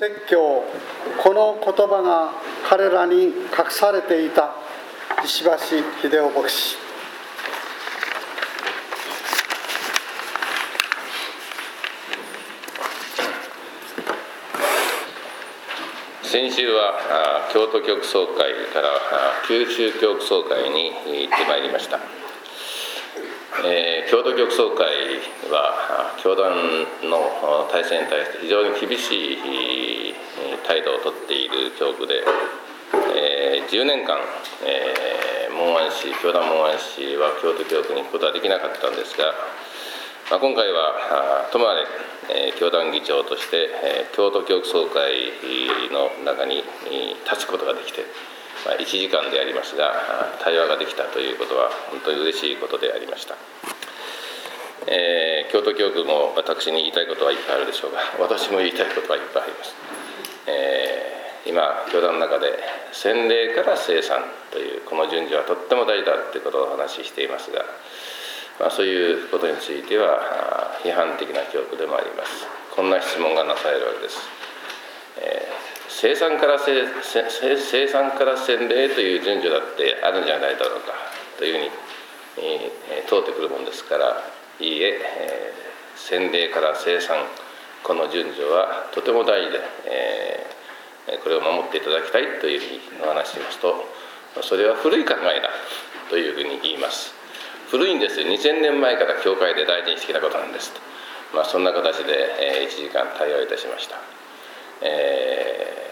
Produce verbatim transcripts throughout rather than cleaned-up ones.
説教、この言葉が彼らに隠されていた。石橋秀夫牧師。 先週は京都教区総会から九州教区総会に行ってまいりました。えー、京都教区総会は教団の体制に対して非常に厳しい態度をとっている教区で、えー、じゅうねんかん、えー、門安市教団門安市は京都教区に行くことはできなかったんですが、まあ、今回はともあれ、えー、教団議長として、えー、京都教区総会の中に立つことができて、まあ、いちじかんでありますが対話ができたということは本当に嬉しいことでありました。えー、京都教区も私に言いたいことはいっぱいあるでしょうが、私も言いたいことはいっぱいあります。えー、今教団の中で洗礼から聖餐というこの順序はとっても大事だということをお話ししていますが、まあ、そういうことについては批判的な教区でもあります。こんな質問がなされるわけです。えー聖餐から聖聖餐から洗礼という順序だってあるんじゃないだろうかというふうに、えー、問うてくるものですから、いいええー、洗礼から聖餐、この順序はとても大事で、えー、これを守っていただきたいというふうにお話ししますと、それは古い考えだというふうに言います。古いんです。にせんねんまえから教会で大事にしてきたことなんですと、まあ、そんな形で、えー、いちじかん対話いたしました。えー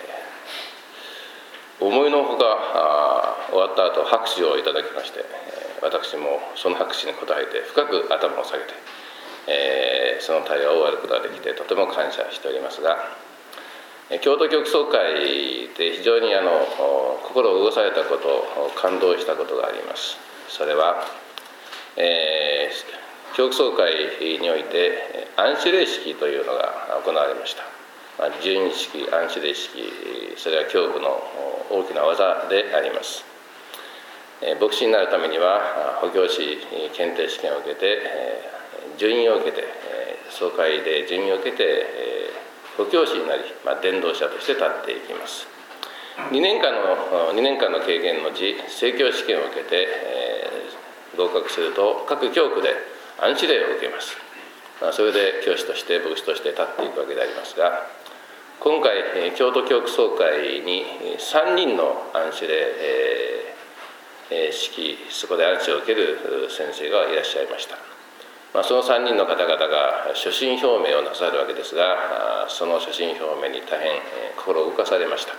思いのほか終わった後拍手をいただきまして、私もその拍手に応えて深く頭を下げて、えー、その対話を終わることができてとても感謝しておりますが、京都教区総会で非常にあの心を動かされたこと、感動したことがあります。それは、えー、教区総会において安守礼式というのが行われました。十二式、安守礼式、それは教区の大きな技であります。牧師になるためには補教師検定試験を受けて準位を受けて、総会で準位を受けて補教師になり、まあ、伝道者として立っていきます。にねんかんのにねんかんの経験の後、正教試験を受けて合格すると各教区で安守礼を受けます。それで教師として牧師として立っていくわけでありますが、今回京都教区総会にさんにんの安守礼式、そこで安守を受ける先生がいらっしゃいました。まあ、そのさんにんの方々が所信表明をなさるわけですが、その所信表明に大変心を動かされました。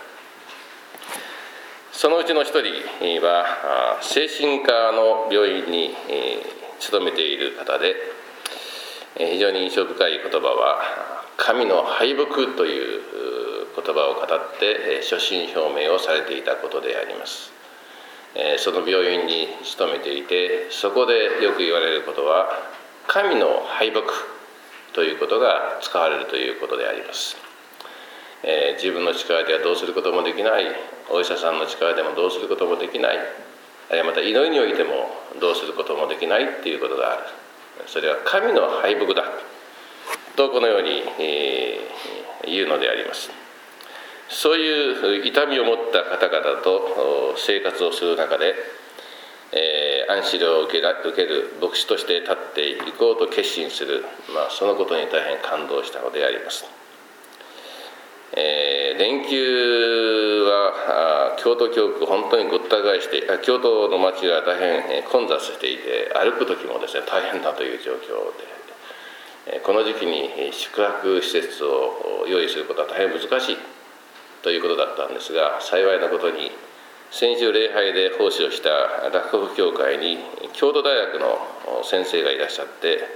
そのうちの一人は精神科の病院に勤めている方で、非常に印象深い言葉は神の敗北という言葉を語って所信表明をされていたことであります。その病院に勤めていて、そこでよく言われることは神の敗北ということが使われるということであります。自分の力ではどうすることもできない、お医者さんの力でもどうすることもできない、あるいはまた祈りにおいてもどうすることもできないということがある。それは神の敗北だとこのように、えー、言うのであります。そういう痛みを持った方々と生活をする中で、えー、安守礼を受けら受ける牧師として立っていこうと決心する、まあ、そのことに大変感動したのであります。えー、連休は京都教区本当にごった返して、京都の街が大変混雑していて、歩く時もですね大変だという状況で、この時期に宿泊施設を用意することは大変難しいということだったんですが、幸いなことに先週礼拝で奉仕をした洛北教会に京都大学の先生がいらっしゃって、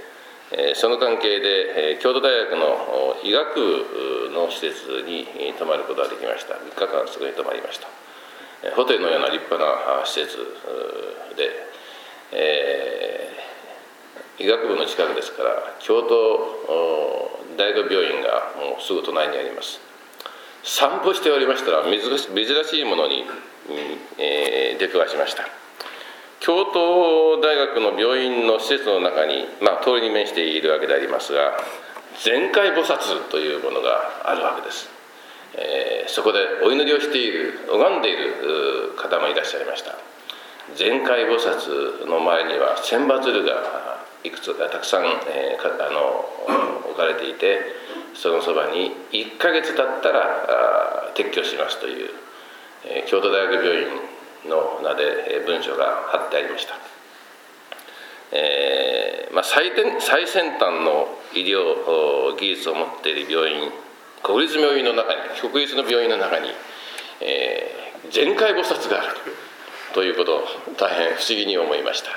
その関係で京都大学の医学部の施設に泊まることができました。みっかかんそこに泊まりました。ホテルのような立派な施設で、えー、医学部の近くですから京都大学病院がもうすぐ隣にあります。散歩しておりましたら珍しいものに、えー、出くわしました。京都大学の病院の施設の中に、まあ、通りに面しているわけでありますが、全開菩薩というものがあるわけです。 えー、そこでお祈りをしている、拝んでいる方もいらっしゃいました。全海菩薩の前には千羽鶴がいくつかたくさん、えー、あの置かれていて、そのそばにいっかげつ経ったら撤去しますという、えー、京都大学病院の名で文書が貼ってありました。えーまあ、最先最先端の医療技術を持っている病院、国立病院の中に国立の病院の中に、えー、全海菩薩があるということを大変不思議に思いました。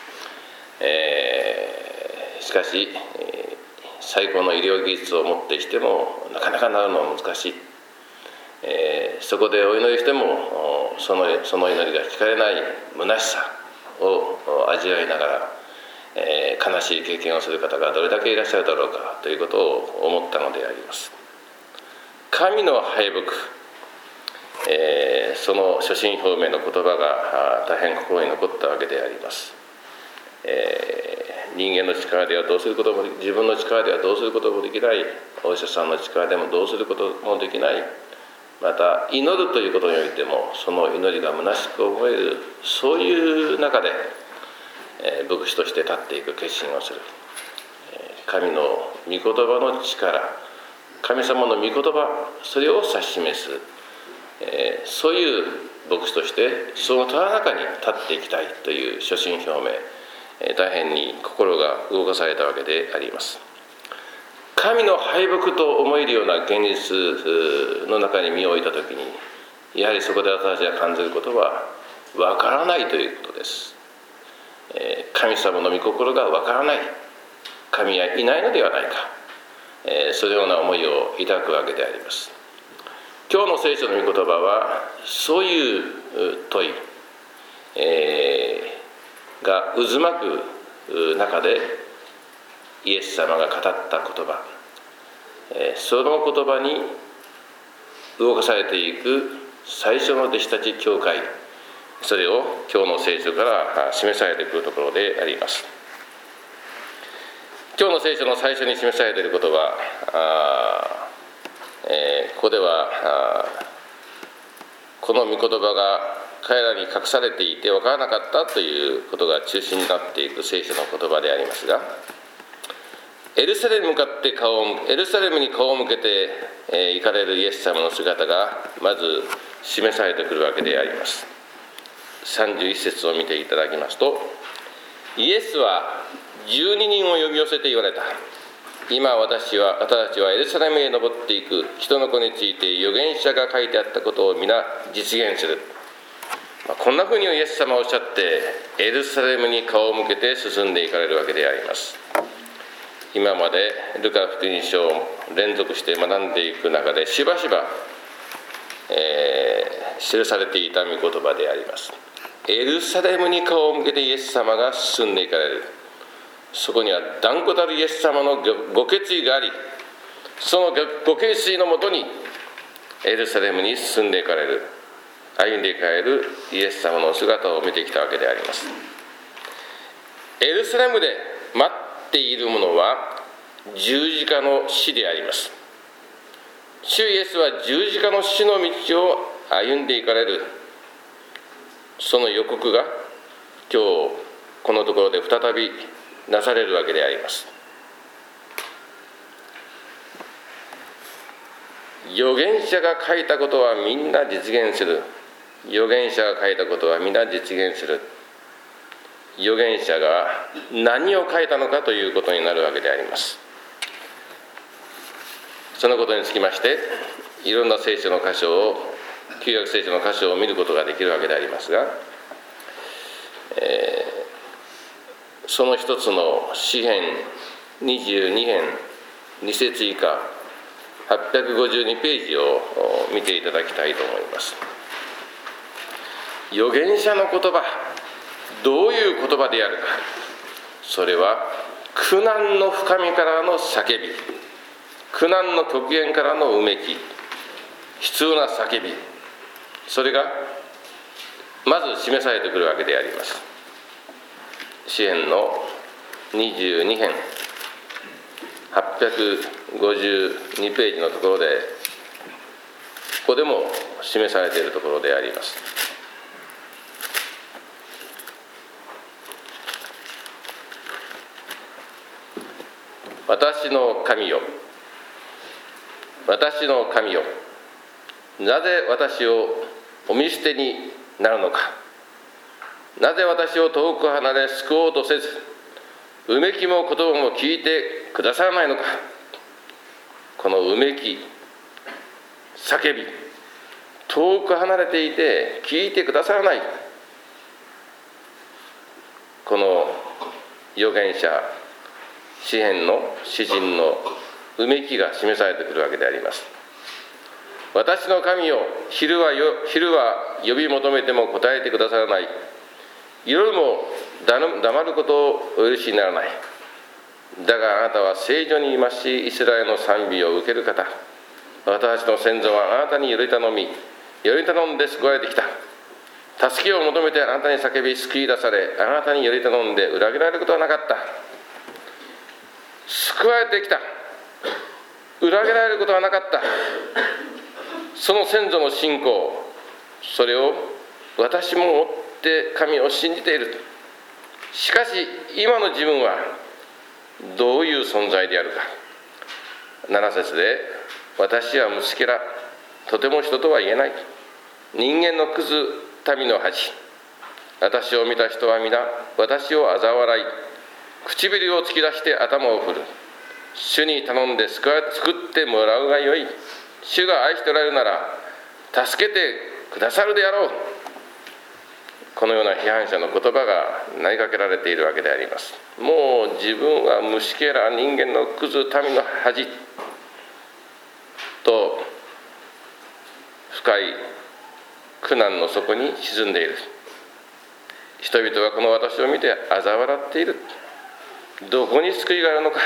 えー、しかし、えー、最高の医療技術をもってしてもなかなかなるのは難しい。えー、そこでお祈りしてもその、その祈りが聞かれない虚しさを味わいながら、えー、悲しい経験をする方がどれだけいらっしゃるだろうかということを思ったのであります。神の敗北、えー、その所信表明の言葉が大変心に残ったわけであります。えー、人間の力ではどうすることも、自分の力ではどうすることもできない、お医者さんの力でもどうすることもできない、また祈るということにおいてもその祈りが虚しく思える、そういう中で、えー、牧師として立っていく決心をする、えー、神の御言葉の力、神様の御言葉、それを指し示す、えー、そういう牧師としてそのただ中に立っていきたいという所信表明、えー、大変に心が動かされたわけであります。神の敗北と思えるような現実の中に身を置いたときに、やはりそこで私が感じることはわからないということです。えー、神様の御心がわからない、神はいないのではないか、えー、そのような思いを抱くわけであります。今日の聖書の御言葉はそういう問い、えー、が渦巻く中でイエス様が語った言葉、えー、その言葉に動かされていく最初の弟子たち教会、それを今日の聖書から示されてくるところであります。今日の聖書の最初に示されていることは、あ、えー、ここではこの御言葉が彼らに隠されていて分からなかったということが中心になっていく聖書の言葉でありますが、エルサレムに向かって顔をエルサレムに顔を向けて、えー、行かれるイエス様の姿がまず示されてくるわけであります。さんじゅういち節を見ていただきますと、イエスはじゅうににんを呼び寄せて言われた。今私は私たちはエルサレムへ登っていく。人の子について預言者が書いてあったことを皆実現する。まあ、こんなふうにイエス様はおっしゃってエルサレムに顔を向けて進んでいかれるわけであります。今までルカ福音書を連続して学んでいく中でしばしば、えー、記されていた御言葉であります。エルサレムに顔を向けてイエス様が進んでいかれる。そこには断固たるイエス様のご決意があり、そのご決意のもとにエルサレムに進んでいかれる、歩んでいかれるイエス様の姿を見てきたわけであります。エルサレムで待っているものは十字架の死であります。主イエスは十字架の死の道を歩んでいかれる、その予告が今日このところで再びなされるわけであります。預言者が書いたことはみんな実現する。預言者が書いたことはみんな実現する。預言者が何を書いたのかということになるわけであります。そのことにつきましていろんな聖書の箇所を旧約聖書の箇所を見ることができるわけでありますが、えーその一つの詩編にじゅうに編に節以下はっぴゃくごじゅうにページを見ていただきたいと思います。預言者の言葉、どういう言葉であるか、それは苦難の深みからの叫び、苦難の極限からのうめき、悲痛な叫び、それがまず示されてくるわけであります。詩編のにじゅうに編はっぴゃくごじゅうにページのところで、 ここでも示されているところであります。私の神よ、私の神よ、なぜ私をお見捨てになるのか。なぜ私を遠く離れ救おうとせず、うめきも言葉も聞いてくださらないのか。このうめき、叫び、遠く離れていて聞いてくださらない、この預言者詩篇の詩人のうめきが示されてくるわけであります。私の神よ、昼はよ昼は呼び求めても答えてくださらない。夜も黙ることをお許しにならない。だがあなたは聖女にいまし、イスラエルの賛美を受ける方。私たちの先祖はあなたにより頼み、より頼んで救われてきた。助けを求めてあなたに叫び救い出され、あなたにより頼んで裏切られることはなかった。救われてきた。裏切られることはなかった。その先祖の信仰、それを私も持って神を信じている。しかし今の自分はどういう存在であるか。なな節で、私は虫けら、とても人とは言えない。人間のクズ、民の恥。私を見た人は皆私を嘲笑い、唇を突き出して頭を振る。主に頼んで救ってもらうがよい。主が愛しておられるなら助けてくださるであろう。このような批判者の言葉が投げかけられているわけであります。もう自分は虫けら、人間のクズ、民の恥と深い苦難の底に沈んでいる。人々はこの私を見て嘲笑っている。どこに救いがあるのか。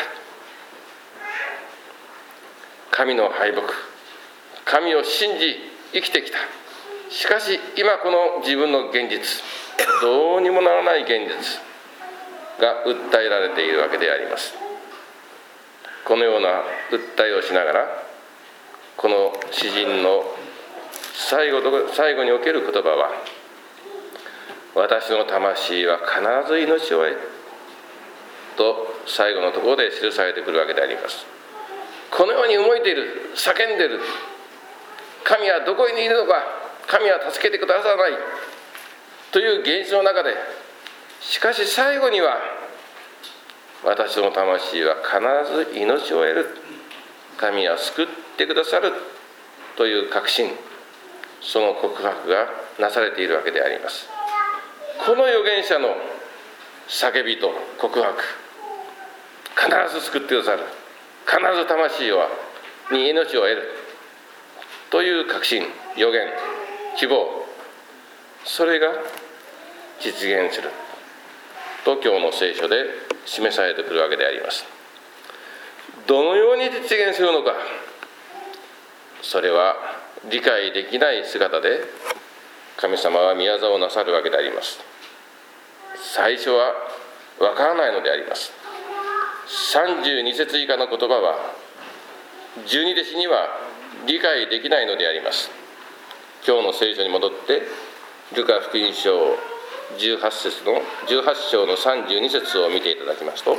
神の敗北、神を信じ生きてきた。しかし今この自分の現実、どうにもならない現実が訴えられているわけであります。このような訴えをしながら、この詩人の最後最後における言葉は、私の魂は必ず命を得と最後のところで記されてくるわけであります。このように動いている、叫んでいる。神はどこにいるのか、神は助けてくださらないという現実の中で、しかし最後には、私の魂は必ず命を得る、神は救ってくださるという確信、その告白がなされているわけであります。この預言者の叫びと告白、必ず救ってくださる、必ず魂に命を得るという確信、予言、希望、それが実現すると今日の聖書で示されてくるわけであります。どのように実現するのか、それは理解できない姿で神様は宮沢をなさるわけであります。最初はわからないのであります。さんじゅうに節以下の言葉は十二弟子には理解できないのであります。今日の聖書に戻ってルカ福音書じゅうはち節のじゅうはち章のさんじゅうに節を見ていただきますと、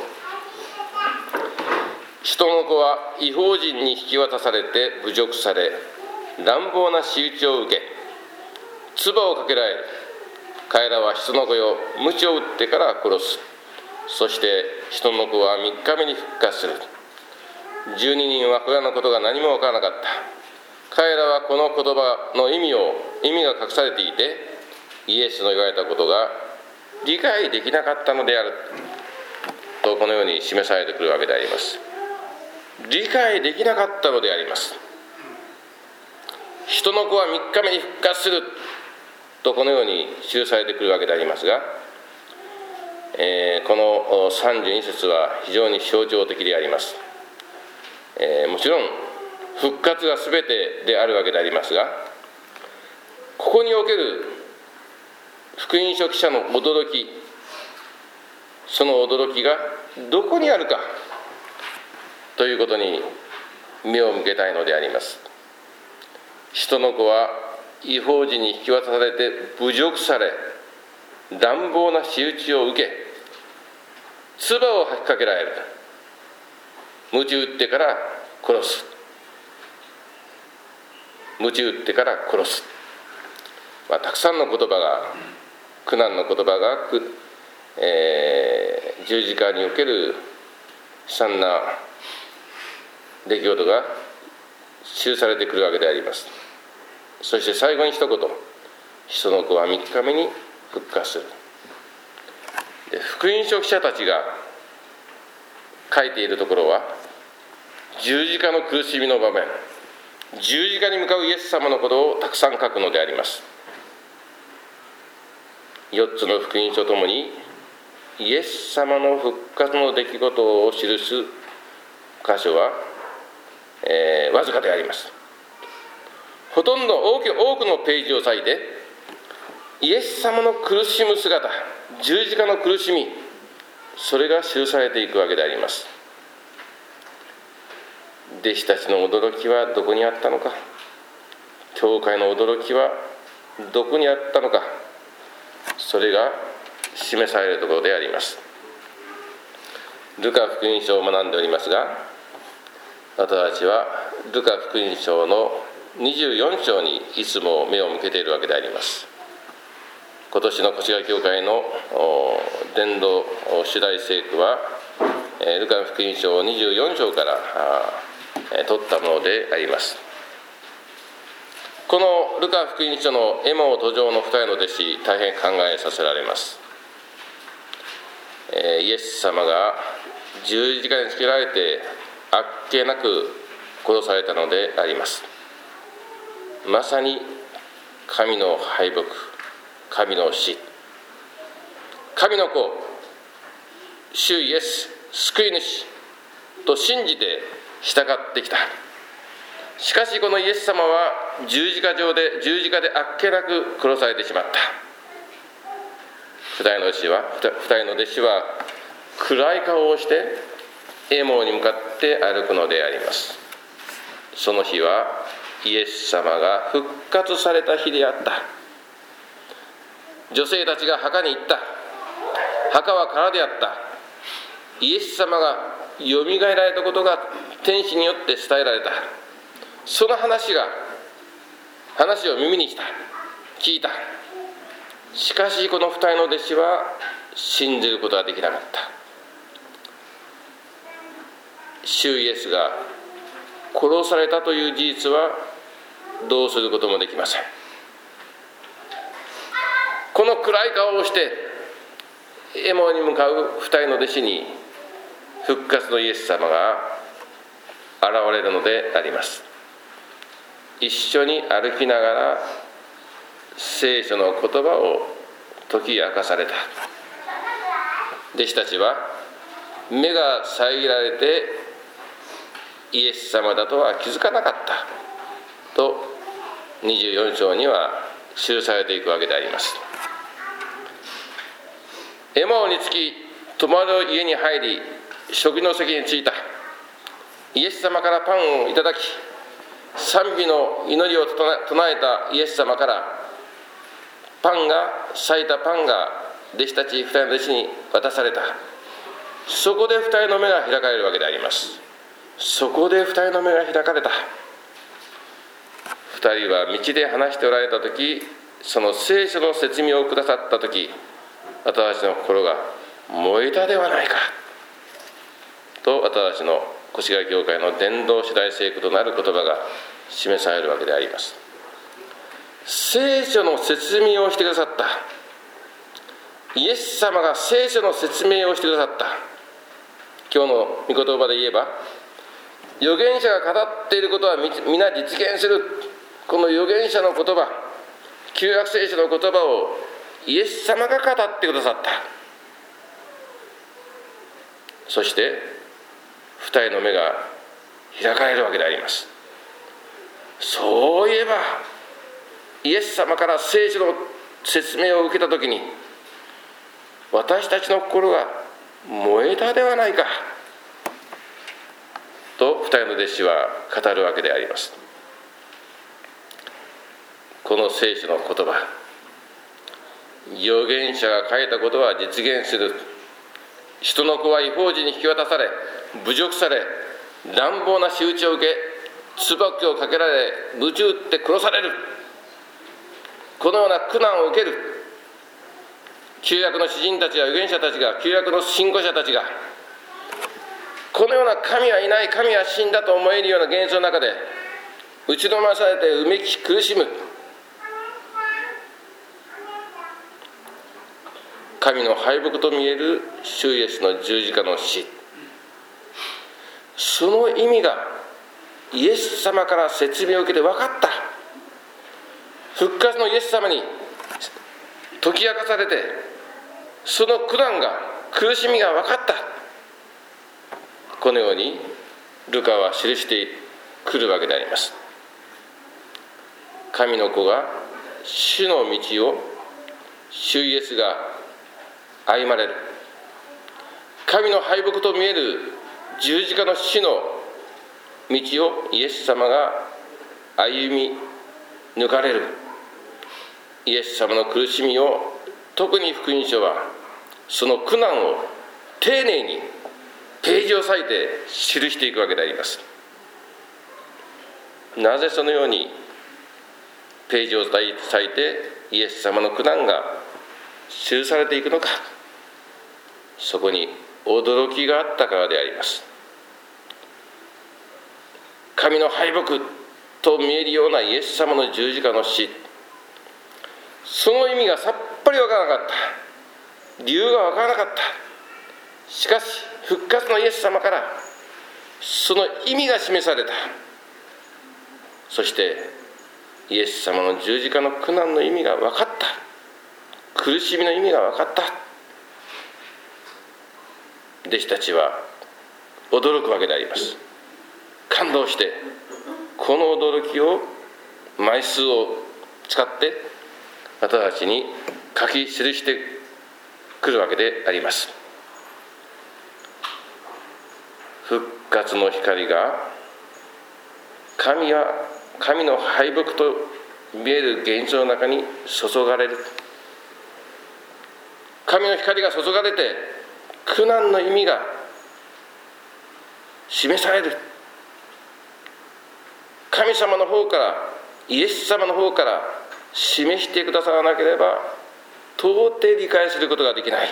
人の子は異邦人に引き渡されて侮辱され、乱暴な仕打ちを受け、唾をかけられる。彼らは人の子よ、鞭を打ってから殺す。そして人の子はみっかめに復活する。十二人はこれらのことが何も分からなかった。彼らはこの言葉の意味を意味が隠されていて、イエスの言われたことが理解できなかったのであると、このように示されてくるわけであります。理解できなかったのであります。人の子はみっかめに復活すると、このように記されてくるわけでありますが、えー、このさんじゅうに節は非常に象徴的であります。えー、もちろん復活が全てであるわけでありますが、ここにおける福音書記者の驚き、その驚きがどこにあるかということに目を向けたいのであります。 人の子は異邦人に引き渡されて侮辱され、乱暴な仕打ちを受け、唾を吐きかけられる。鞭打ってから殺す。鞭打ってから殺す。まあ、たくさんの言葉が、苦難の言葉が、えー、十字架における悲惨な出来事が記されてくるわけであります。そして最後に一言、人の子はみっかめに復活する。で、福音書記者たちが書いているところは、十字架の苦しみの場面、十字架に向かうイエス様のことをたくさん書くのであります。よっつの福音書ともにイエス様の復活の出来事を記す箇所は、えー、わずかであります。ほとんど多く、多くのページを割いて、イエス様の苦しむ姿、十字架の苦しみ、それが記されていくわけであります。弟子たちの驚きはどこにあったのか、教会の驚きはどこにあったのか、それが示されるところであります。ルカ福音書を学んでおりますが、私たちはルカ福音書のにじゅうよん章にいつも目を向けているわけであります。今年の越谷教会の伝道主題聖句は、ルカ福音書にじゅうよん章から取ったものであります。このルカ福音書のエマオ途上の二人の弟子、大変考えさせられます。イエス様が十字架につけられてあっけなく殺されたのであります。まさに神の敗北、神の死、神の子、主イエス救い主と信じて従ってきた。しかしこのイエス様は十字架上で十字架であっけなく殺されてしまった。二人の弟子は二人の弟子は暗い顔をしてエモーに向かって歩くのであります。その日はイエス様が復活された日であった。女性たちが墓に行った。墓は空であった。イエス様がよみがえられたことが天使によって伝えられた。その話が話を耳にした、聞いた。しかしこの二人の弟子は信じることができなかった。主イエスが殺されたという事実はどうすることもできません。この暗い顔をしてエモに向かう二人の弟子に復活のイエス様が現れるのであります。一緒に歩きながら聖書の言葉を解き明かされた。弟子たちは目が遮られてイエス様だとは気づかなかったとにじゅうよん章には記されていくわけであります。エマオに着き、泊まる家に入り、食事の席に着いた。イエス様からパンをいただき、賛美の祈りを唱えたイエス様からパンが裂いたパンが弟子たち二人の弟子に渡された。そこで二人の目が開かれるわけであります。そこで二人の目が開かれた。二人は道で話しておられた時、その聖書の説明をくださった時、私たちの心が燃えたではないかと、私たちの越谷教会の伝道主題聖句となる言葉が示されるわけであります。聖書の説明をしてくださった。イエス様が聖書の説明をしてくださった。今日の御言葉で言えば、預言者が語っていることは皆実現する。この預言者の言葉、旧約聖書の言葉をイエス様が語ってくださった。そして二人の目が開かれるわけであります。そういえばイエス様から聖書の説明を受けたときに、私たちの心が燃えたではないかと二人の弟子は語るわけであります。 この聖書の言葉、預言者が書いたことは実現する。人の子は異邦人に引き渡され、侮辱され、乱暴な仕打ちを受け、唾をかけられ、鞭打って殺される。このような苦難を受ける。旧約の詩人たちや預言者たちが、旧約の信仰者たちが、このような神はいない、神は死んだと思えるような現象の中で打ちのまされてうめき苦しむ。神の敗北と見える主イエスの十字架の死、その意味がイエス様から説明を受けて分かった。復活のイエス様に解き明かされて、その苦難が、苦しみが分かった。このようにルカは記してくるわけであります。神の子が主の道を主イエスが歩まれる。神の敗北と見える十字架の死の道をイエス様が歩み抜かれる。イエス様の苦しみを、特に福音書はその苦難を丁寧にページを割いて記していくわけであります。なぜそのようにページを割いてイエス様の苦難が記されていくのか、そこに驚きがあったからであります。神の敗北と見えるようなイエス様の十字架の死、その意味がさっぱりわからなかった。理由がわからなかった。しかし復活のイエス様からその意味が示された。そしてイエス様の十字架の苦難の意味が分かった。苦しみの意味が分かった。弟子たちは驚くわけであります。感動して、この驚きを枚数を使って私たちに書き記してくるわけであります。復活の光が、神は神の敗北と見える現象の中に注がれる。神の光が注がれて苦難の意味が示される。神様の方から、イエス様の方から示してくださらなければ到底理解することができない。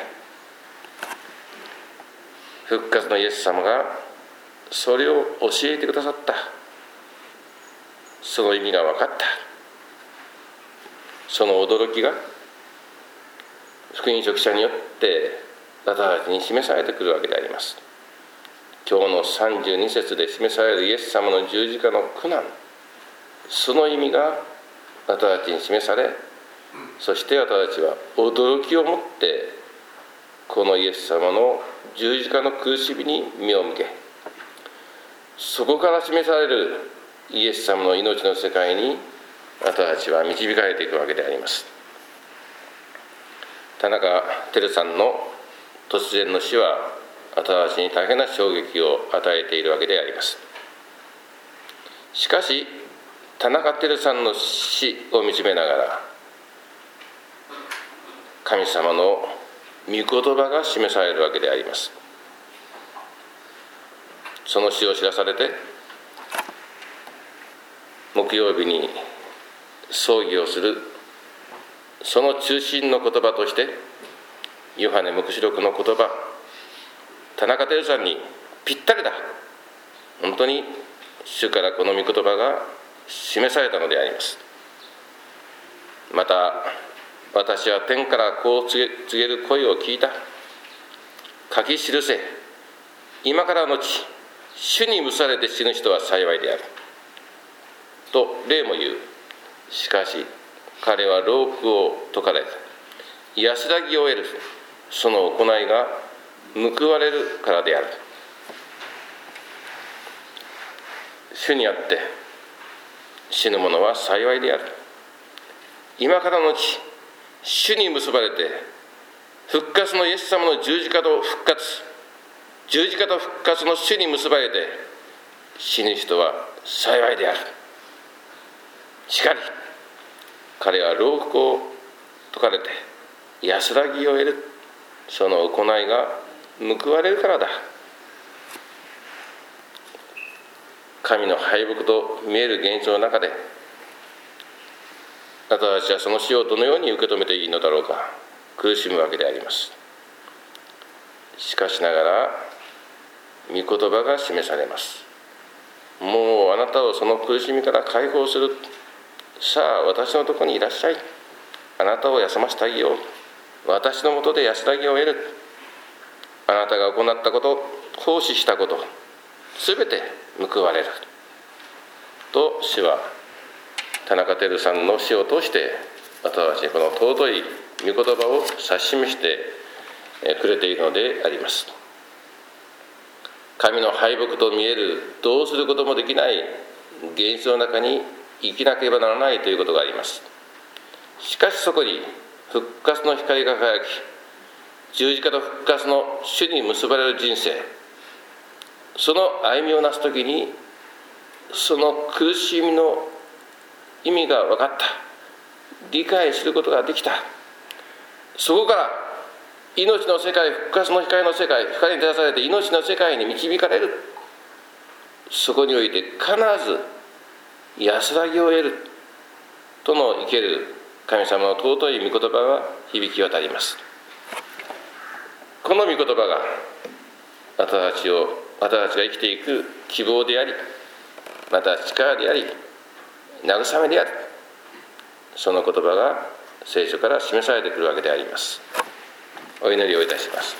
復活のイエス様がそれを教えてくださった。その意味が分かった。その驚きが福音書記者によって私たちに示されてくるわけであります。今日のさんじゅうに節で示されるイエス様の十字架の苦難、その意味が私たちに示され、そして私たちは驚きをもってこのイエス様の十字架の苦しみに目を向け、そこから示されるイエス様の命の世界に私たちは導かれていくわけであります。田中輝さんの突然の死は私たちに大変な衝撃を与えているわけであります。しかし田中輝さんの死を見つめながら、神様の御言葉が示されるわけであります。その死を知らされて木曜日に葬儀をする、その中心の言葉としてヨハネ黙示録の言葉、田中輝さんにぴったりだ。本当に主からこの御言葉が示されたのであります。また私は天からこう告げ、告げる声を聞いた。書き記せ、今からのち主に蒸されて死ぬ人は幸いであると例も言う。しかし彼は労苦を解かれ安らぎを得る。その行いが報われるからである。主にあって死ぬ者は幸いである。今からのち主に結ばれて復活のイエス様の十字架と復活、十字架と復活の主に結ばれて死ぬ人は幸いである。しかり彼は牢獄を解かれて安らぎを得る、その行いが報われるからだ。神の敗北と見える現象の中で、あなたたちはその死をどのように受け止めていいのだろうか、苦しむわけであります。しかしながら御言葉が示されます。もうあなたをその苦しみから解放する。さあ私のところにいらっしゃい。あなたを休ませてあげよう。私のもとで安らぎを得る。あなたが行ったこと、奉仕したこと、すべて報われると主は田中輝さんの死を通して私たちにこの尊い御言葉を指し示してくれているのであります。神の敗北と見える、どうすることもできない現実の中に生きなければならないということがあります。しかしそこに復活の光が輝き、十字架と復活の主に結ばれる人生、その歩みをなすときに、その苦しみの意味が分かった、理解することができた。そこから命の世界、復活の光の世界、光に照らされて命の世界に導かれる。そこにおいて必ず安らぎを得るとの生ける神様の尊い御言葉が響き渡ります。この御言葉が私たちを私たちが生きていく希望であり、また力であり、慰めである。その言葉が聖書から示されてくるわけであります。お祈りをいたします。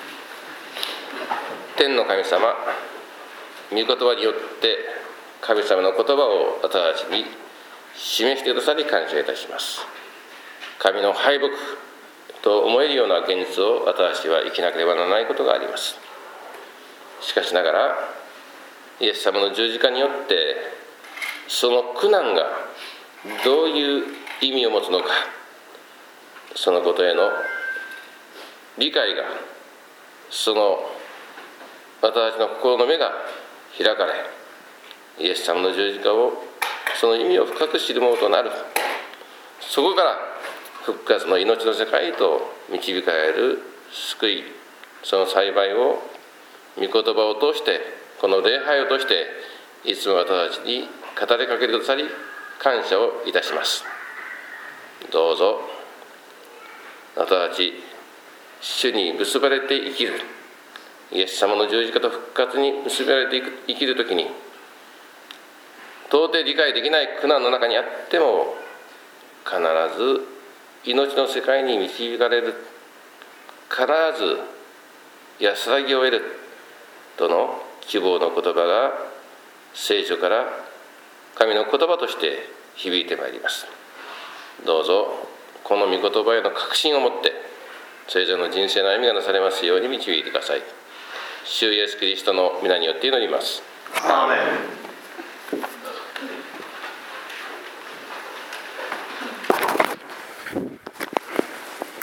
天の神様、御言葉によって神様の言葉を私たちに示してくださり感謝いたします。神の敗北と思えるような現実を私たちは生きなければならないことがあります。しかしながらイエス様の十字架によってその苦難がどういう意味を持つのか、そのことへの理解が、その私たちの心の目が開かれ、イエス様の十字架を、その意味を深く知るものとなる。そこから復活の命の世界へと導かれる救い、その幸いを御言葉を通して、この礼拝を通していつも私たちに語りかけてくださり感謝をいたします。どうぞ私たち主に結ばれて生きる、イエス様の十字架と復活に結ばれて生きるときに、到底理解できない苦難の中にあっても必ず命の世界に導かれる、必ず安らぎを得るとの希望の言葉が聖書から神の言葉として響いてまいります。どうぞこの御言葉への確信を持ってそれぞれの人生の歩みがなされますように導いてください。主イエスキリストの皆によって祈ります。 アーメン。